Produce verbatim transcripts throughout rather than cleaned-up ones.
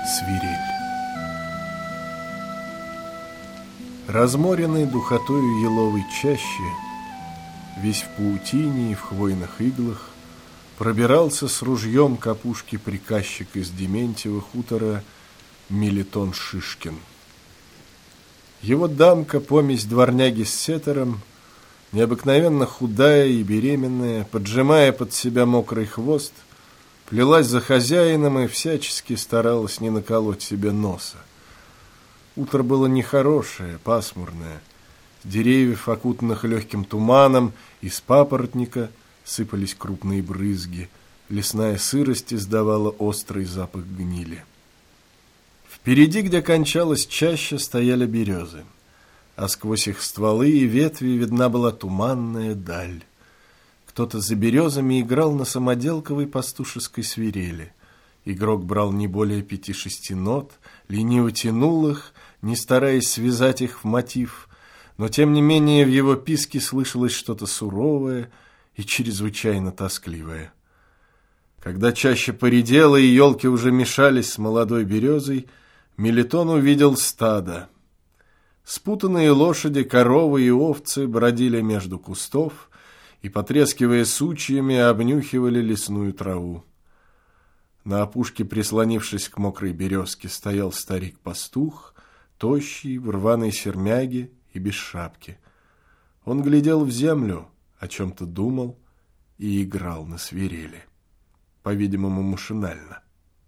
Свирель. Разморенный духотою еловой чащи, весь в паутине и в хвойных иглах, пробирался с ружьем к опушке приказчик из Дементьева хутора Мелитон Шишкин. Его дамка, помесь дворняги с сетером, необыкновенно худая и беременная, поджимая под себя мокрый хвост, плелась за хозяином и всячески старалась не наколоть себе носа. Утро было нехорошее, пасмурное. С деревьев, окутанных легким туманом, из папоротника сыпались крупные брызги. Лесная сырость издавала острый запах гнили. Впереди, где кончалась чаща, стояли березы, а сквозь их стволы и ветви видна была туманная даль. Кто-то за березами играл на самоделковой пастушеской свирели. Игрок брал не более пяти-шести нот, лениво тянул их, не стараясь связать их в мотив, но тем не менее в его писке слышалось что-то суровое и чрезвычайно тоскливое. Когда чаща поредела и елки уже мешались с молодой березой, Мелитон увидел стадо. Спутанные лошади, коровы и овцы бродили между кустов и, потрескивая сучьями, обнюхивали лесную траву. На опушке, прислонившись к мокрой березке, стоял старик-пастух, тощий, в рваной сермяге и без шапки. Он глядел в землю, о чем-то думал и играл на свирели, по-видимому, машинально.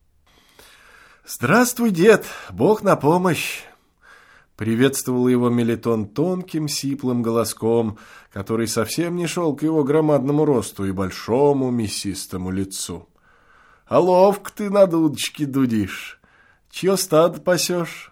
«Здравствуй, дед! Бог на помощь!» Приветствовал его Мелитон тонким, сиплым голоском, который совсем не шел к его громадному росту и большому мясистому лицу. «А ловко ты на дудочке дудишь. Чье стадо пасешь?»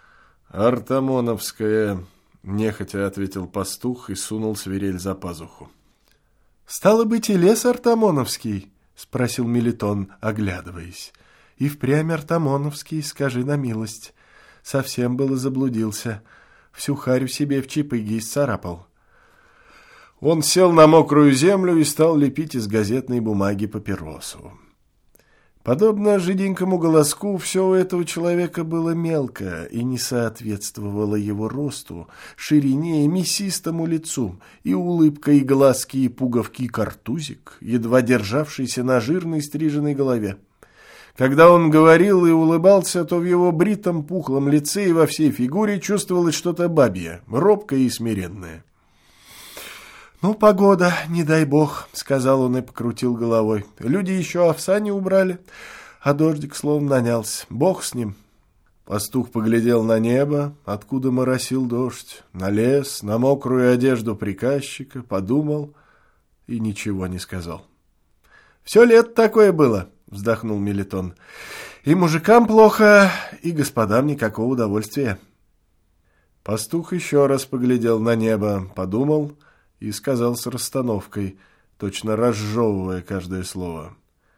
«Артамоновское», — нехотя ответил пастух и сунул свирель за пазуху. «Стало быть, и лес Артамоновский?» — спросил Мелитон, оглядываясь. «И впрямь Артамоновский, скажи на милость. Совсем было заблудился. Всю харю себе в чипыги исцарапал». Он сел на мокрую землю и стал лепить из газетной бумаги папиросу. Подобно жиденькому голоску, все у этого человека было мелко и не соответствовало его росту, ширине и мясистому лицу, и улыбка, и глазки, и пуговки, и картузик, едва державшийся на жирной стриженной голове. Когда он говорил и улыбался, то в его бритом пухлом лице и во всей фигуре чувствовалось что-то бабье, робкое и смиренное. «Ну, погода, не дай бог», — сказал он и покрутил головой. «Люди еще овса не убрали, а дождик словно нанялся. Бог с ним». Пастух поглядел на небо, откуда моросил дождь, на лес, на мокрую одежду приказчика, подумал и ничего не сказал. «Все лето такое было», — вздохнул Мелитон. «И мужикам плохо, и господам никакого удовольствия». Пастух еще раз поглядел на небо, подумал и сказал с расстановкой, точно разжевывая каждое слово.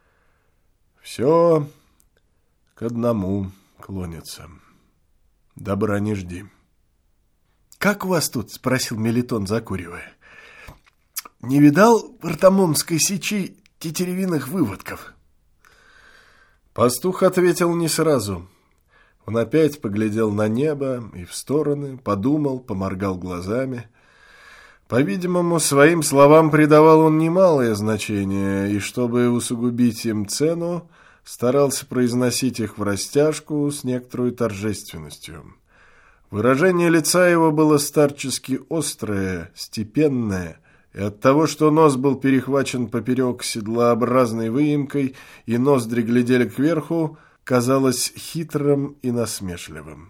«Все к одному клонится. Добра не жди». «Как у вас тут?» — спросил Мелитон, закуривая. «Не видал в Артамонской сечи тетеревиных выводков?» Пастух ответил не сразу. Он опять поглядел на небо и в стороны, подумал, поморгал глазами. По-видимому, своим словам придавал он немалое значение, и, чтобы усугубить им цену, старался произносить их в растяжку с некоторой торжественностью. Выражение лица его было старчески острое, степенное, и от того, что нос был перехвачен поперек седлообразной выемкой и ноздри глядели кверху, казалось хитрым и насмешливым.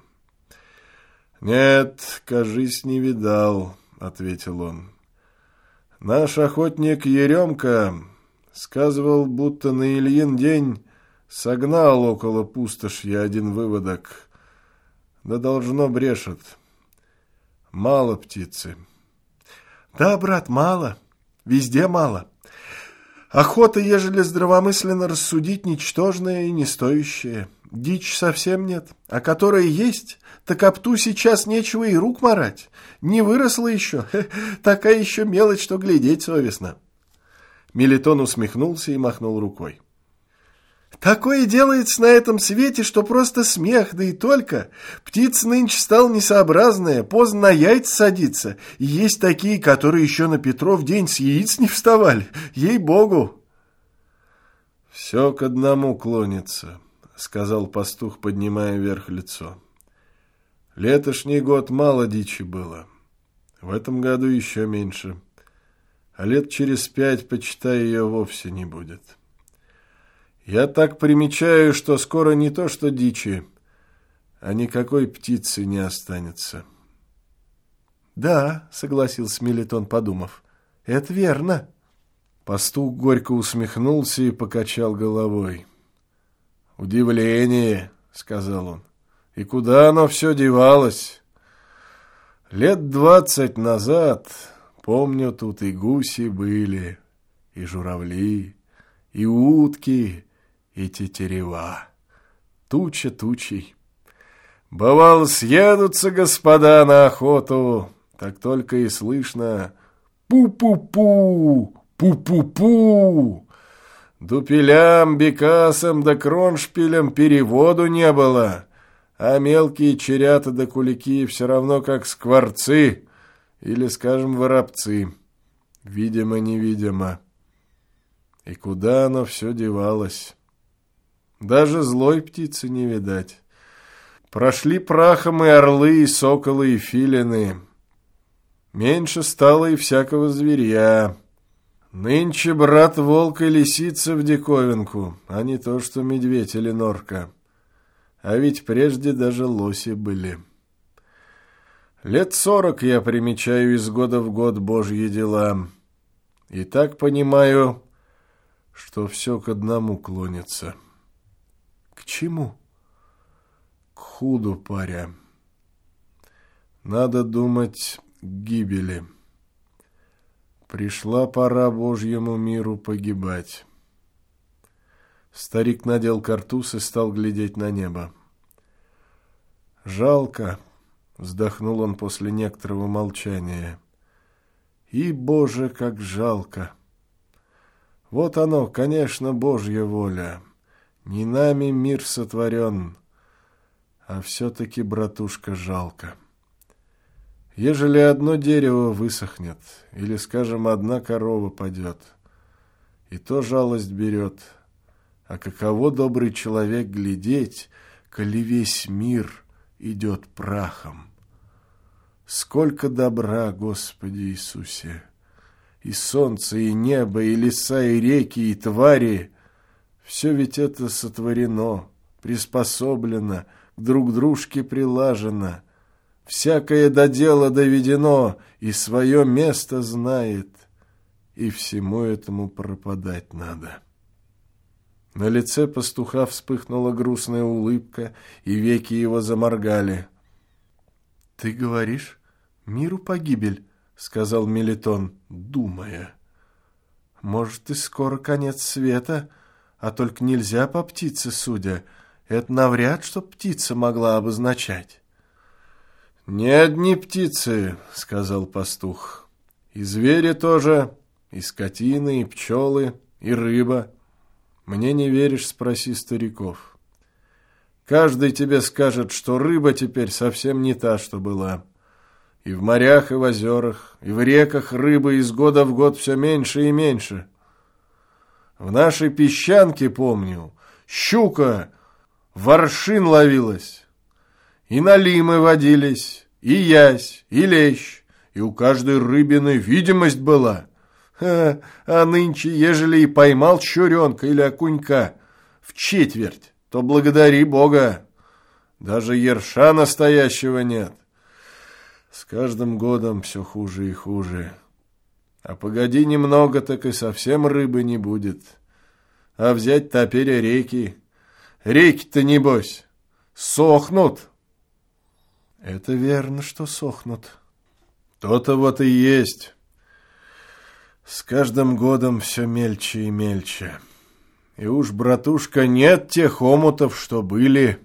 «Нет, кажись, не видал», — ответил он. «Наш охотник Еремка сказывал, будто на Ильин день согнал около пустоши один выводок, да должно брешет. Мало птицы». «Да, брат, мало. Везде мало. Охота, ежели здравомысленно рассудить, ничтожная и не стоящая. Дичь совсем нет, а которая есть, так опту сейчас нечего и рук марать. Не выросла еще, такая еще мелочь, что глядеть совестно». Мелитон усмехнулся и махнул рукой. Такое делается на этом свете, что просто смех, да и только. Птица нынче стала несообразная, поздно на яйца садится. И есть такие, которые еще на Петров день с яиц не вставали. Ей-богу!» «Все к одному клонится», — сказал пастух, поднимая вверх лицо. «Летошний год мало дичи было. В этом году еще меньше. А лет через пять, почитай, ее вовсе не будет. Я так примечаю, что скоро не то что дичи, а никакой птицы не останется». «Да», — согласился Мелитон, подумав, — «это верно». Пастух горько усмехнулся и покачал головой. «Удивление», — сказал он, — «и куда оно все девалось? Лет двадцать назад, помню, тут и гуси были, и журавли, и утки, и тетерева. Туча тучей. Бывало, съедутся господа на охоту, так только и слышно пу-пу-пу, пу-пу-пу. Дупелям, бекасам да кроншпилям переводу не было, а мелкие черята да кулики все равно как скворцы или, скажем, воробцы, видимо-невидимо. И куда оно все девалось? Даже злой птицы не видать. Прошли прахом и орлы, и соколы, и филины. Меньше стало и всякого зверья. Нынче, брат, волк и лисица в диковинку, а не то, что медведь или норка. А ведь прежде даже лоси были. Лет сорок я примечаю из года в год Божьи дела. И так понимаю, что все к одному клонится. К чему? К худу, паря. Надо думать к гибели. Пришла пора Божьему миру погибать. Старик надел картуз и стал глядеть на небо. «Жалко», — вздохнул он после некоторого молчания. «И, Боже, как жалко! Вот оно, конечно, Божья воля. Не нами мир сотворен, а все-таки, братушка, жалко. Ежели одно дерево высохнет, или, скажем, одна корова падет, и то жалость берет. А каково, добрый человек, глядеть, коли весь мир идет прахом? Сколько добра, Господи Иисусе! И солнце, и небо, и леса, и реки, и твари — все ведь это сотворено, приспособлено, к друг дружке прилажено. Всякое до дела доведено, и свое место знает, и всему этому пропадать надо». На лице пастуха вспыхнула грустная улыбка, и веки его заморгали. «Ты говоришь, миру погибель?» — сказал Мелитон, думая. «Может, и скоро конец света, а только нельзя по птице судя. Это навряд, что птица могла обозначать». «Не одни птицы», — сказал пастух. «И звери тоже, и скотины, и пчелы, и рыба. Мне не веришь, спроси стариков. Каждый тебе скажет, что рыба теперь совсем не та, что была. И в морях, и в озерах, и в реках рыбы из года в год все меньше и меньше. В нашей песчанке, помню, щука в аршин ловилась, и налимы водились, и ясь, и лещ, и у каждой рыбины видимость была. А, а нынче, ежели и поймал щуренка или окунька в четверть, то благодари Бога. Даже ерша настоящего нет. С каждым годом все хуже и хуже. А погоди немного, так и совсем рыбы не будет. А взять теперь реки. Реки-то, небось, сохнут. Это верно, что сохнут. То-то вот и есть. С каждым годом все мельче и мельче. И уж, братушка, нет тех омутов, что были.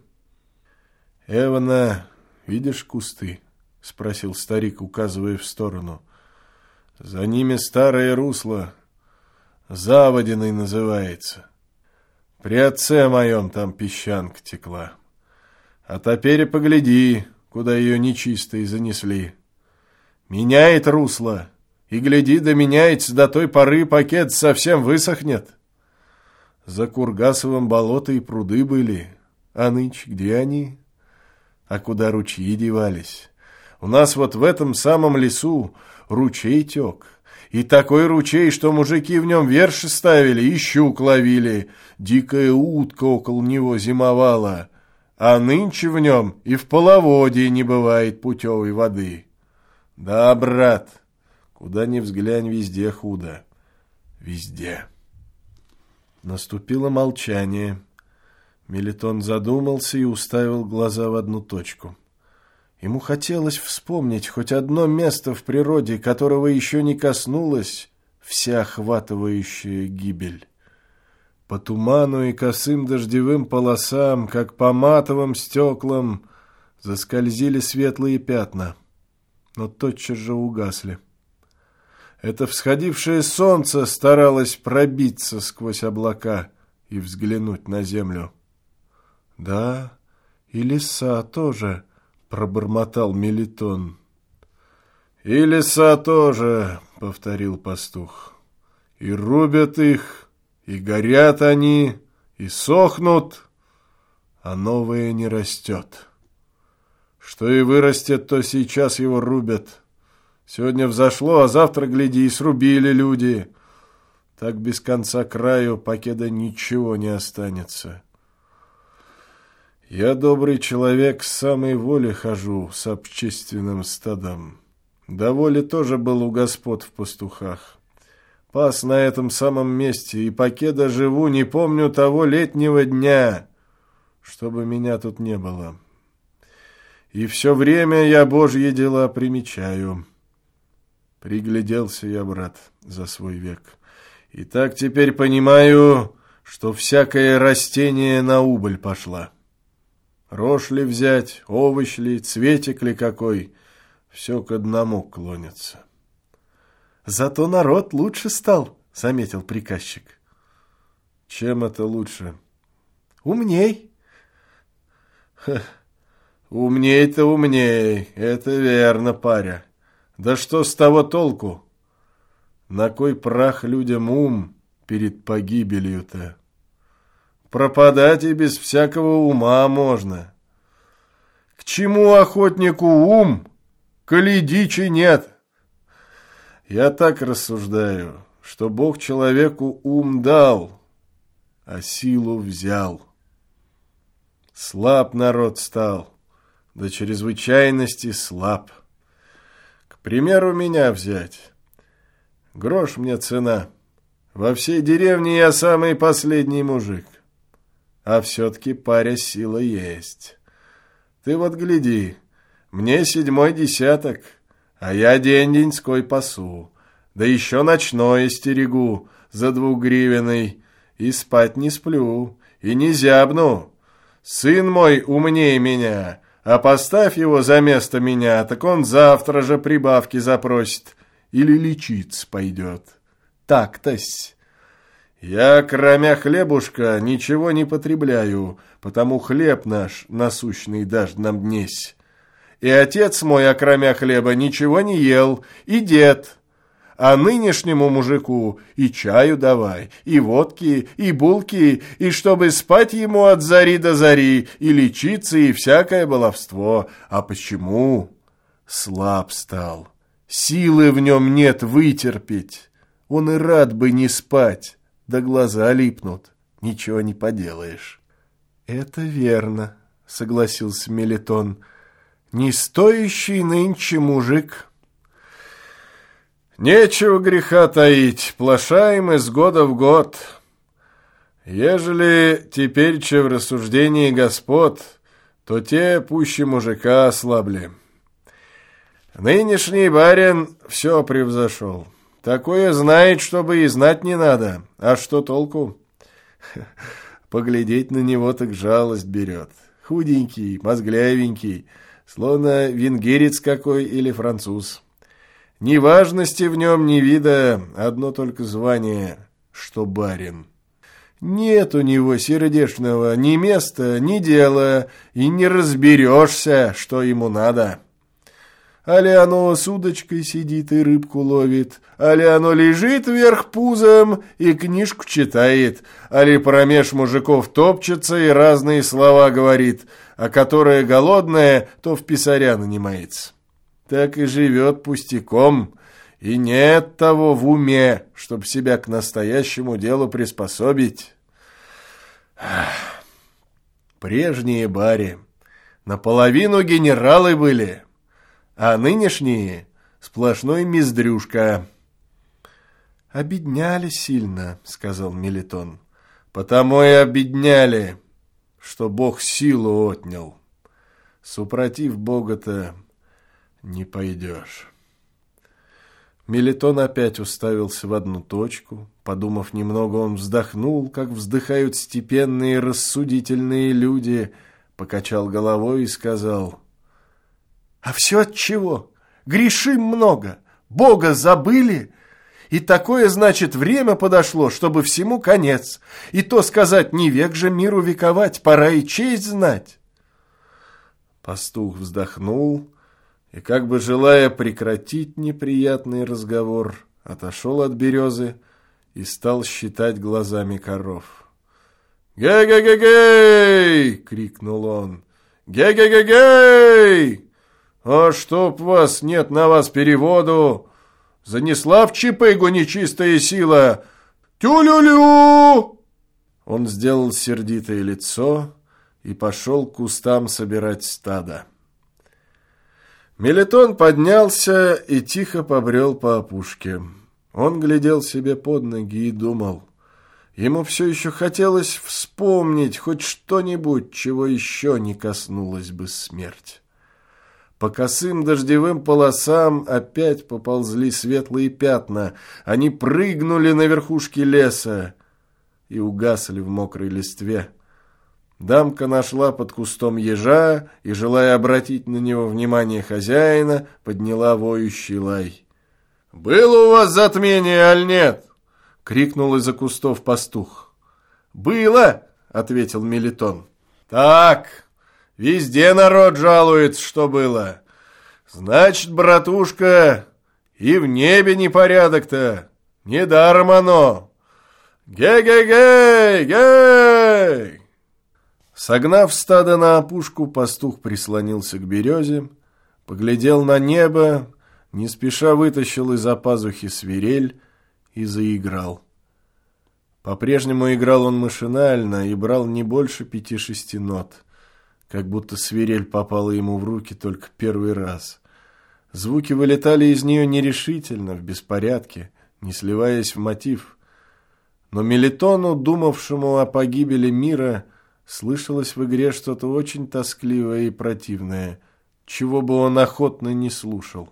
Эвана, видишь кусты? Спросил старик, указывая в сторону. За ними старое русло, Заводиной называется. При отце моем там песчанка текла. А теперь погляди, куда ее нечистой занесли. Меняет русло, и, гляди, да меняется до той поры, пакет совсем высохнет. За Кургасовым болото и пруды были, а нынче где они? А куда ручьи девались? У нас вот в этом самом лесу ручей тек, и такой ручей, что мужики в нем верши ставили и щук ловили, дикая утка около него зимовала, а нынче в нем и в половодье не бывает путевой воды. Да, брат, куда ни взглянь, везде худо, везде. Наступило молчание. Мелитон задумался и уставил глаза в одну точку. Ему хотелось вспомнить хоть одно место в природе, которого еще не коснулась всеохватывающая гибель. По туману и косым дождевым полосам, как по матовым стеклам, заскользили светлые пятна, но тотчас же угасли. Это всходившее солнце старалось пробиться сквозь облака и взглянуть на землю. «Да, и леса тоже», — пробормотал Мелитон. «И леса тоже», — повторил пастух. «И рубят их, и горят они, и сохнут, а новое не растет. Что и вырастет, то сейчас его рубят. Сегодня взошло, а завтра, гляди, и срубили люди. Так без конца краю, покеда ничего не останется. Я, добрый человек, с самой воли хожу с общественным стадом. До воли тоже был у господ в пастухах. Пас на этом самом месте, и покеда живу, не помню того летнего дня, чтобы меня тут не было. И все время я Божьи дела примечаю». Пригляделся я, брат, за свой век. И так теперь понимаю, что всякое растение на убыль пошла. Рожь ли взять, овощ ли, цветик ли какой, все к одному клонится. «Зато народ лучше стал», — заметил приказчик. «Чем это лучше?» «Умней». «Ха, умней-то умней, это верно, паря. Да что с того толку? На кой прах людям ум перед погибелью-то? Пропадать и без всякого ума можно. К чему охотнику ум, коли дичи нет? Я так рассуждаю, что Бог человеку ум дал, а силу взял. Слаб народ стал, до чрезвычайности слаб. К примеру, меня взять. Грош мне цена. Во всей деревне я самый последний мужик. А все-таки, паря, сила есть. Ты вот гляди, мне седьмой десяток, а я день-деньской пасу, да еще ночное стерегу за двухгривенный, и спать не сплю, и не зябну. Сын мой умнее меня, а поставь его за место меня, так он завтра же прибавки запросит или лечиться пойдет. Так-тось. Я, кроме хлебушка, ничего не потребляю, потому хлеб наш насущный дашь нам днесь. И отец мой, окромя хлеба, ничего не ел, и дед. А нынешнему мужику и чаю давай, и водки, и булки, и чтобы спать ему от зари до зари, и лечиться, и всякое баловство. А почему? Слаб стал. Силы в нем нет вытерпеть. Он и рад бы не спать, да глаза липнут. Ничего не поделаешь. Это верно, согласился Мелитон. Не стоящий нынче мужик. Нечего греха таить, плашаем из года в год. Ежели теперь-че в рассуждении господ, то те пуще мужика ослабли. Нынешний барин все превзошел. Такое знает, чтобы и знать не надо. А что толку? Поглядеть на него так жалость берет. Худенький, мозглявенький, словно венгерец какой или француз. Ни важности в нем, ни вида, одно только звание, что барин. Нет у него сердечного ни места, ни дела, и не разберешься, что ему надо. Али оно с удочкой сидит и рыбку ловит, али оно лежит вверх пузом и книжку читает, али промеж мужиков топчется и разные слова говорит, а которая голодная, то в писаря нанимается. Так и живет пустяком, и нет того в уме, чтоб себя к настоящему делу приспособить. Прежние бари наполовину генералы были, а нынешние сплошной миздрюшка. «Обедняли сильно», — сказал Мелитон. «Потому и обедняли, что Бог силу отнял. Супротив Бога-то не пойдешь». Мелитон опять уставился в одну точку. Подумав немного, он вздохнул, как вздыхают степенные рассудительные люди, покачал головой и сказал: «А все от чего? Грешим много, Бога забыли, и такое, значит, время подошло, чтобы всему конец. И то сказать, не век же миру вековать, пора и честь знать». Пастух вздохнул и, как бы желая прекратить неприятный разговор, отошел от березы и стал считать глазами коров. «Ге-ге-ге-гей!» — крикнул он. «Ге-ге-ге-гей! А чтоб вас нет на вас переводу! Занесла в чипыгу нечистая сила! Тю-лю-лю!» Он сделал сердитое лицо и пошел к кустам собирать стадо. Мелитон поднялся и тихо побрел по опушке. Он глядел себе под ноги и думал. Ему все еще хотелось вспомнить хоть что-нибудь, чего еще не коснулась бы смерть. По косым дождевым полосам опять поползли светлые пятна. Они прыгнули на верхушки леса и угасли в мокрой листве. Дамка нашла под кустом ежа и, желая обратить на него внимание хозяина, подняла воющий лай. «Было у вас затмение, аль нет?» — крикнул из-за кустов пастух. «Было!» — ответил Мелитон. «Так, везде народ жалуется, что было. Значит, братушка, и в небе непорядок-то. Недаром оно. Ге-ге-гей! Гей!» Согнав стадо на опушку, пастух прислонился к березе, поглядел на небо, не спеша вытащил из-за пазухи свирель и заиграл. По-прежнему играл он машинально и брал не больше пяти-шести нот, как будто свирель попала ему в руки только первый раз. Звуки вылетали из нее нерешительно, в беспорядке, не сливаясь в мотив. Но Мелитону, думавшему о погибели мира, слышалось в игре что-то очень тоскливое и противное, чего бы он охотно не слушал.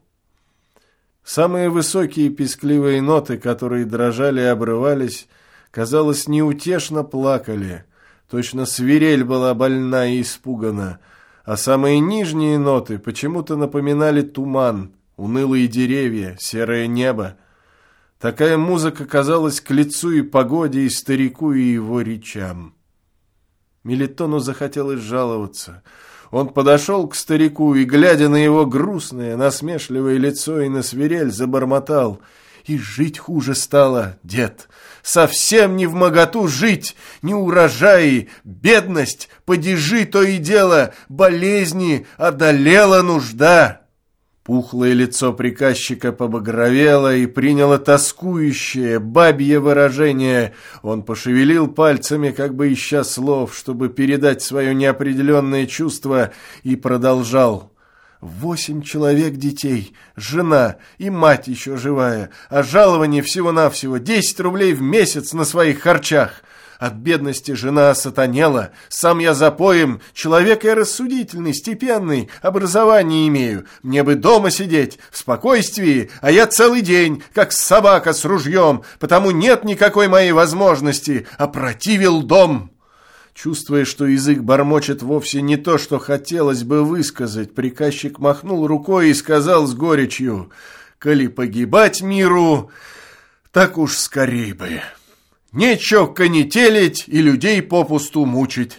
Самые высокие пескливые ноты, которые дрожали и обрывались, казалось, неутешно плакали. Точно свирель была больна и испугана, а самые нижние ноты почему-то напоминали туман, унылые деревья, серое небо. Такая музыка казалась к лицу и погоде, и старику, и его речам. Мелитону захотелось жаловаться. Он подошел к старику и, глядя на его грустное, насмешливое лицо и на свирель, забормотал: «И жить хуже стало, дед! Совсем не вмоготу жить! Не урожаи, бедность, падежи то и дело, болезни, одолела нужда!» Пухлое лицо приказчика побагровело и приняло тоскующее, бабье выражение. Он пошевелил пальцами, как бы ища слов, чтобы передать свое неопределенное чувство, и продолжал. «Восемь человек детей, жена и мать еще живая, а жалование всего-навсего десять рублей в месяц на своих харчах. От бедности жена осатанела, сам я запоем, человек я рассудительный, степенный, образование имею. Мне бы дома сидеть, в спокойствии, а я целый день, как собака с ружьем, потому нет никакой моей возможности, опротивил дом». Чувствуя, что язык бормочет вовсе не то, что хотелось бы высказать, приказчик махнул рукой и сказал с горечью: «Коли погибать миру, так уж скорей бы. Нечего конетелить и людей попусту мучить.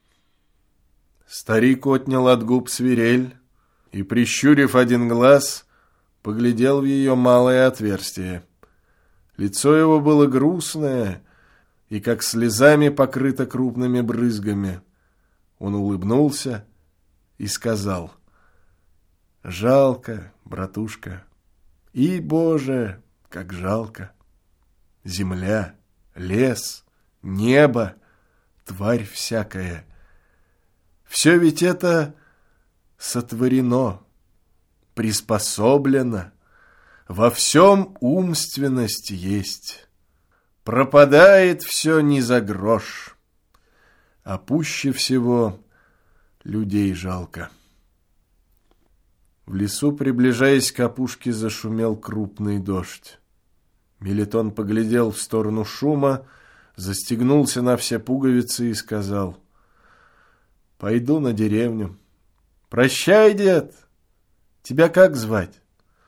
Старик отнял от губ свирель и, прищурив один глаз, поглядел в ее малое отверстие. Лицо его было грустное и как слезами покрыто крупными брызгами. Он улыбнулся и сказал: «Жалко, братушка, и, Боже, как жалко! Земля, лес, небо, тварь всякая. Все ведь это сотворено, приспособлено, во всем умственность есть. Пропадает все не за грош, а пуще всего людей жалко». В лесу, приближаясь к опушке, зашумел крупный дождь. Мелитон поглядел в сторону шума, застегнулся на все пуговицы и сказал: «Пойду на деревню». «Прощай, дед! Тебя как звать?»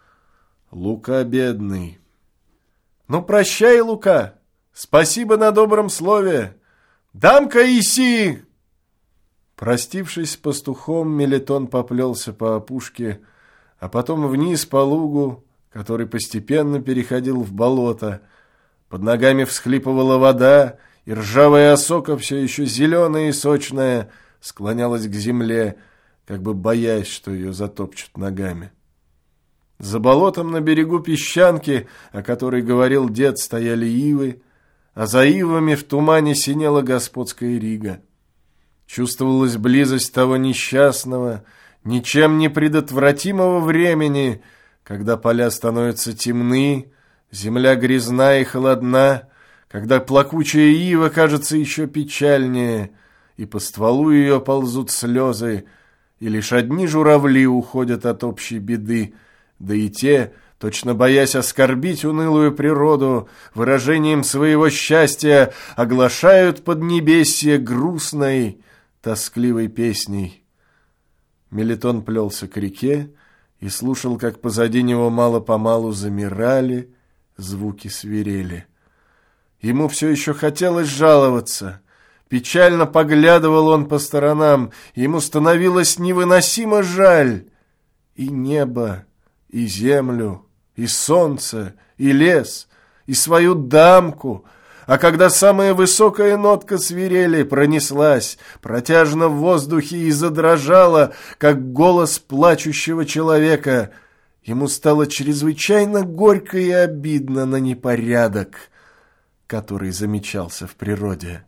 «Лука бедный». «Ну, прощай, Лука! Спасибо на добром слове! Дам-ка иси!» Простившись с пастухом, Мелитон поплелся по опушке, а потом вниз по лугу, который постепенно переходил в болото. Под ногами всхлипывала вода, и ржавая осока, все еще зеленая и сочная, склонялась к земле, как бы боясь, что ее затопчут ногами. За болотом на берегу песчанки, о которой говорил дед, стояли ивы, а за ивами в тумане синела господская Рига. Чувствовалась близость того несчастного, ничем не предотвратимого времени, когда поля становятся темны, земля грязна и холодна, когда плакучая ива кажется еще печальнее, и по стволу ее ползут слезы, и лишь одни журавли уходят от общей беды, да и те, точно боясь оскорбить унылую природу, выражением своего счастья оглашают поднебесье грустной, тоскливой песней. Мелитон плелся к реке и слушал, как позади него мало-помалу замирали звуки свирели. Ему все еще хотелось жаловаться. Печально поглядывал он по сторонам, ему становилось невыносимо жаль. И небо, и землю, и солнце, и лес, и свою дамку. А когда самая высокая нотка свирели пронеслась протяжно в воздухе и задрожала, как голос плачущего человека, ему стало чрезвычайно горько и обидно на непорядок, который замечался в природе.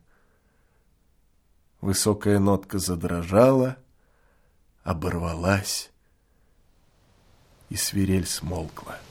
Высокая нотка задрожала, оборвалась, и свирель смолкла.